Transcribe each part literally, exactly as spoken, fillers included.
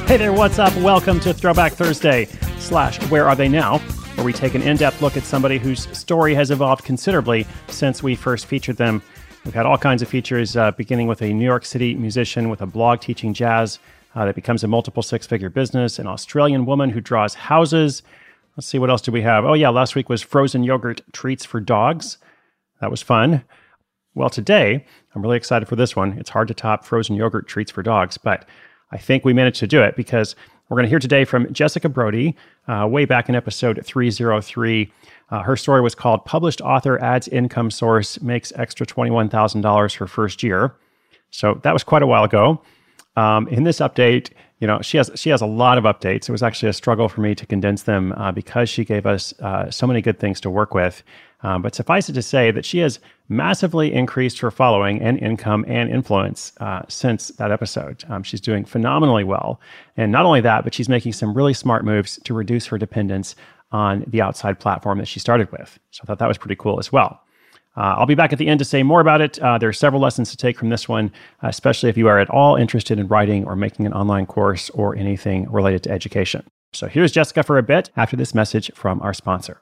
Hey there, what's up? Welcome to Throwback Thursday slash Where Are They Now, where we take an in-depth look at somebody whose story has evolved considerably since we first featured them. We've had all kinds of features, uh, beginning with a New York City musician with a blog teaching jazz uh, that becomes a multiple six-figure business, an Australian woman who draws houses. Let's see, what else do we have? Oh yeah, last week was frozen yogurt treats for dogs. That was fun. Well, today, I'm really excited for this one. It's hard to top frozen yogurt treats for dogs, but I think we managed to do it because we're going to hear today from Jessica Brody, uh, way back in episode three oh three. Uh, her story was called Published Author Adds Income Source Makes Extra twenty-one thousand dollars her first year. So that was quite a while ago. Um, in this update, you know, she has she has a lot of updates. It was actually a struggle for me to condense them uh, because she gave us uh, so many good things to work with. Um, but suffice it to say that she has massively increased her following and income and influence uh, since that episode. Um, she's doing phenomenally well. And not only that, but she's making some really smart moves to reduce her dependence on the outside platform that she started with. So I thought that was pretty cool as well. Uh, I'll be back at the end to say more about it. Uh, there are several lessons to take from this one, uh, especially if you are at all interested in writing or making an online course or anything related to education. So here's Jessica for a bit after this message from our sponsor.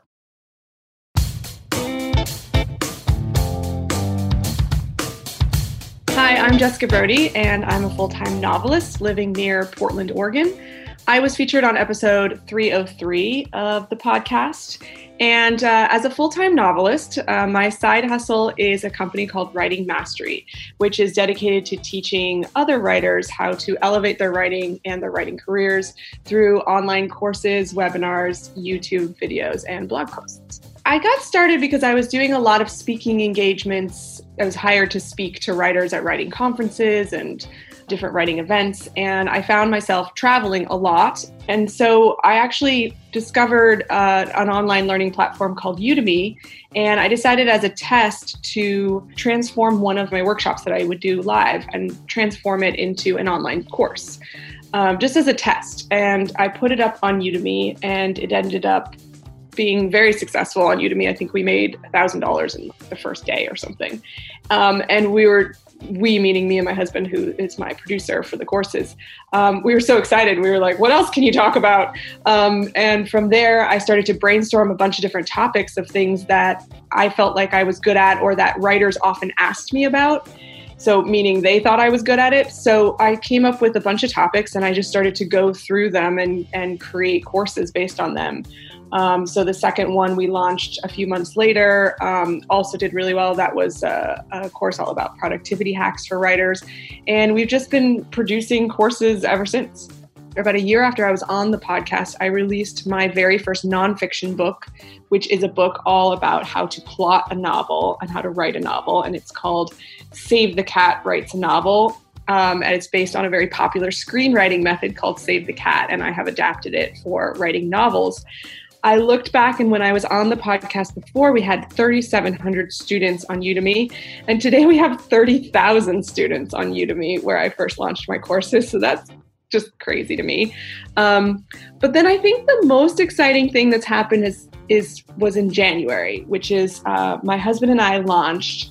Hi, I'm Jessica Brody, and I'm a full-time novelist living near Portland, Oregon. I was featured on episode three oh three of the podcast. And uh, as a full-time novelist, uh, my side hustle is a company called Writing Mastery, which is dedicated to teaching other writers how to elevate their writing and their writing careers through online courses, webinars, YouTube videos, and blog posts. I got started because I was doing a lot of speaking engagements. I was hired to speak to writers at writing conferences and different writing events, and I found myself traveling a lot. And so I actually discovered uh, an online learning platform called Udemy, and I decided as a test to transform one of my workshops that I would do live and transform it into an online course, um, just as a test. And I put it up on Udemy, and it ended up being very successful on Udemy. I think we made one thousand dollars in the first day or something. Um, and we were, we meaning me and my husband, who is my producer for the courses, um, we were so excited. We were like, what else can you talk about? Um, and from there, I started to brainstorm a bunch of different topics of things that I felt like I was good at or that writers often asked me about. So meaning they thought I was good at it. So I came up with a bunch of topics and I just started to go through them and, and create courses based on them. Um, so the second one we launched a few months later um, also did really well. That was a, a course all about productivity hacks for writers. And we've just been producing courses ever since. About a year after I was on the podcast, I released my very first nonfiction book, which is a book all about how to plot a novel and how to write a novel. And it's called Save the Cat Writes a Novel. Um, and it's based on a very popular screenwriting method called Save the Cat. And I have adapted it for writing novels. I looked back, and when I was on the podcast before, we had thirty-seven hundred students on Udemy, and today we have thirty thousand students on Udemy, where I first launched my courses. So that's just crazy to me. Um, but then I think the most exciting thing that's happened is is was in January, which is uh, my husband and I launched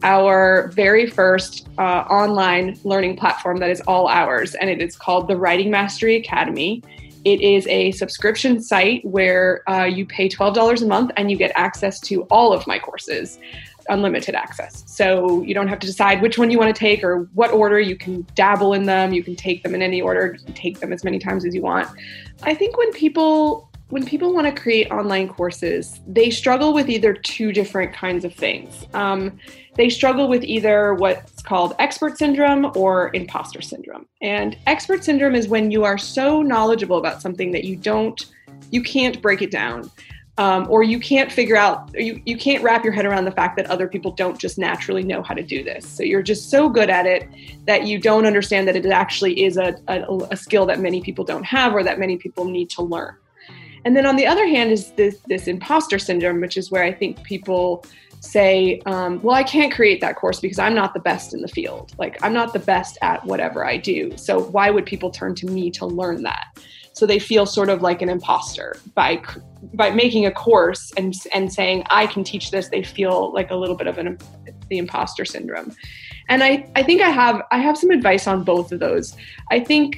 our very first uh, online learning platform that is all ours, and it is called the Writing Mastery Academy. It is a subscription site where uh, you pay twelve dollars a month and you get access to all of my courses, unlimited access. So you don't have to decide which one you want to take or what order. You can dabble in them. You can take them in any order. You can take them as many times as you want. I think when people when people want to create online courses, they struggle with either two different kinds of things. Um, they struggle with either what's called expert syndrome or imposter syndrome. And expert syndrome is when you are so knowledgeable about something that you don't, you can't break it down. Um, or you can't figure out, you, you can't wrap your head around the fact that other people don't just naturally know how to do this. So you're just so good at it that you don't understand that it actually is a, a, a skill that many people don't have or that many people need to learn. And then on the other hand is this, this imposter syndrome, which is where I think people say, um, well, I can't create that course because I'm not the best in the field. Like, I'm not the best at whatever I do. So why would people turn to me to learn that? So they feel sort of like an imposter by by making a course and and saying, I can teach this. They feel like a little bit of an the imposter syndrome. And I, I think I have I have some advice on both of those. I think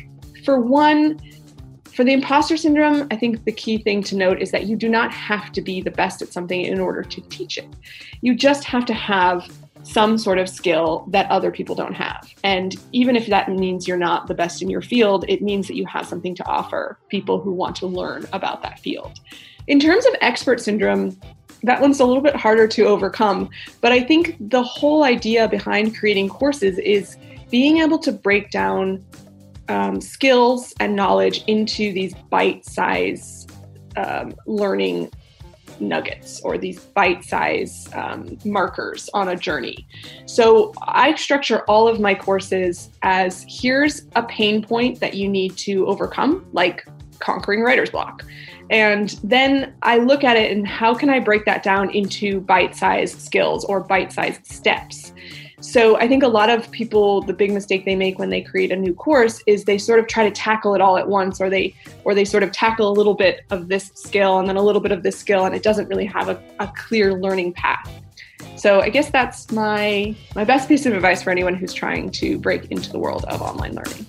for one, for the imposter syndrome, I think the key thing to note is that you do not have to be the best at something in order to teach it. You just have to have some sort of skill that other people don't have. And even if that means you're not the best in your field, it means that you have something to offer people who want to learn about that field. In terms of expert syndrome, that one's a little bit harder to overcome. But I think the whole idea behind creating courses is being able to break down um, skills and knowledge into these bite-size um, learning nuggets or these bite-size um, markers on a journey. So I structure all of my courses as here's a pain point that you need to overcome, like conquering writer's block. And then I look at it and how can I break that down into bite-sized skills or bite-sized steps? So I think a lot of people, the big mistake they make when they create a new course is they sort of try to tackle it all at once, or they or they sort of tackle a little bit of this skill and then a little bit of this skill, and it doesn't really have a, a clear learning path. So I guess that's my my best piece of advice for anyone who's trying to break into the world of online learning.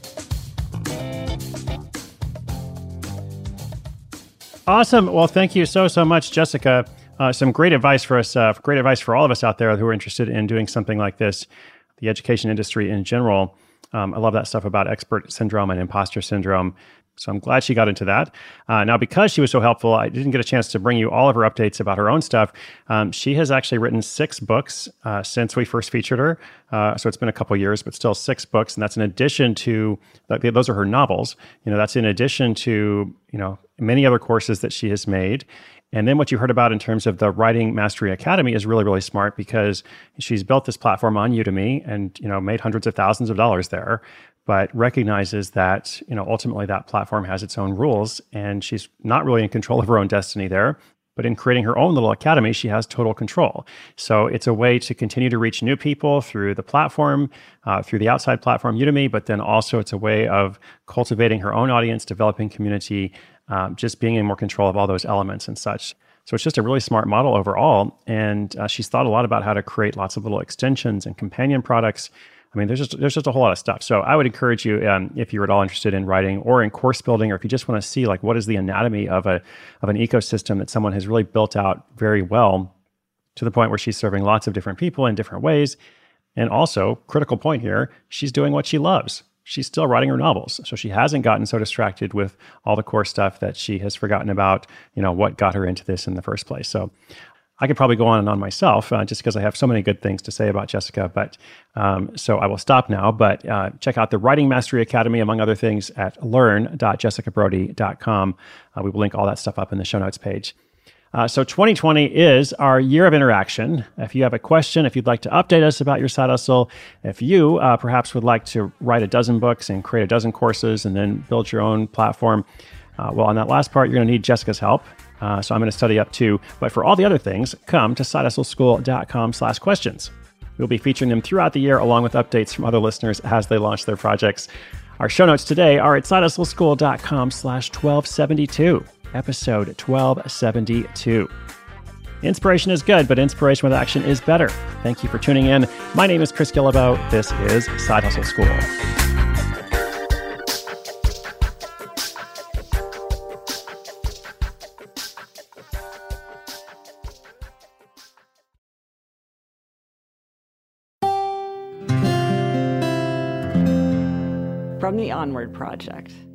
Awesome. Well, thank you so, so much, Jessica. Uh, some great advice for us, uh, great advice for all of us out there who are interested in doing something like this, the education industry in general. Um, I love that stuff about expert syndrome and imposter syndrome. So I'm glad she got into that. Uh, now, because she was so helpful, I didn't get a chance to bring you all of her updates about her own stuff. Um, she has actually written six books uh, since we first featured her. Uh, so it's been a couple years, but still six books. And that's in addition to, like, those are her novels. You know, that's in addition to, you know, many other courses that she has made. And then what you heard about in terms of the Writing Mastery Academy is really, really smart because she's built this platform on Udemy and, you know, made hundreds of thousands of dollars there, but recognizes that, you know, ultimately that platform has its own rules and she's not really in control of her own destiny there. But in creating her own little academy, she has total control. So it's a way to continue to reach new people through the platform, uh, through the outside platform, Udemy, but then also it's a way of cultivating her own audience, developing community, um, just being in more control of all those elements and such. So it's just a really smart model overall. And uh, she's thought a lot about how to create lots of little extensions and companion products. I mean, there's just there's just a whole lot of stuff. So I would encourage you, um, if you're at all interested in writing or in course building, or if you just want to see like what is the anatomy of a of an ecosystem that someone has really built out very well to the point where she's serving lots of different people in different ways. And also, critical point here, she's doing what she loves. She's still writing her novels. So she hasn't gotten so distracted with all the core stuff that she has forgotten about, you know, what got her into this in the first place. So I could probably go on and on myself uh, just because I have so many good things to say about Jessica. But um, so I will stop now. But uh, check out the Writing Mastery Academy, among other things, at learn dot jessica brody dot com. Uh, we will link all that stuff up in the show notes page. Uh, so twenty twenty is our year of interaction. If you have a question, if you'd like to update us about your side hustle, if you uh, perhaps would like to write a dozen books and create a dozen courses and then build your own platform, uh, well, on that last part, you're going to need Jessica's help. Uh, so I'm going to study up too. But for all the other things, come to side hustle school dot com slash questions. We'll be featuring them throughout the year along with updates from other listeners as they launch their projects. Our show notes today are at side hustle school dot com slash twelve seventy-two, episode twelve seventy-two. Inspiration is good, but inspiration with action is better. Thank you for tuning in. My name is Chris Guillebeau. This is Side Hustle School. From the Onward Project.